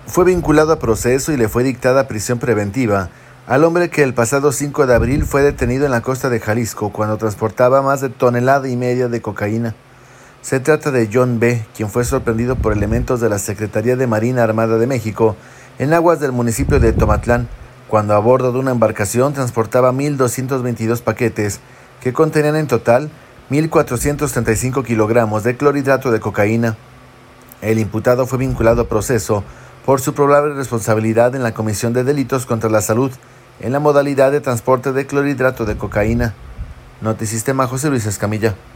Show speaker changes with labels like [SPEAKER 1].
[SPEAKER 1] fue vinculado a proceso y le fue dictada prisión preventiva al hombre que el pasado 5 de abril fue detenido en la costa de Jalisco cuando transportaba más de 1,5 toneladas de cocaína. Se trata de John B., quien fue sorprendido por elementos de la Secretaría de Marina Armada de México en aguas del municipio de Tomatlán, cuando a bordo de una embarcación transportaba 1,222 paquetes que contenían en total 1,435 kilogramos de clorhidrato de cocaína. El imputado fue vinculado a proceso por su probable responsabilidad en la comisión de delitos contra la salud en la modalidad de transporte de clorhidrato de cocaína. Notisistema, José Luis Escamilla.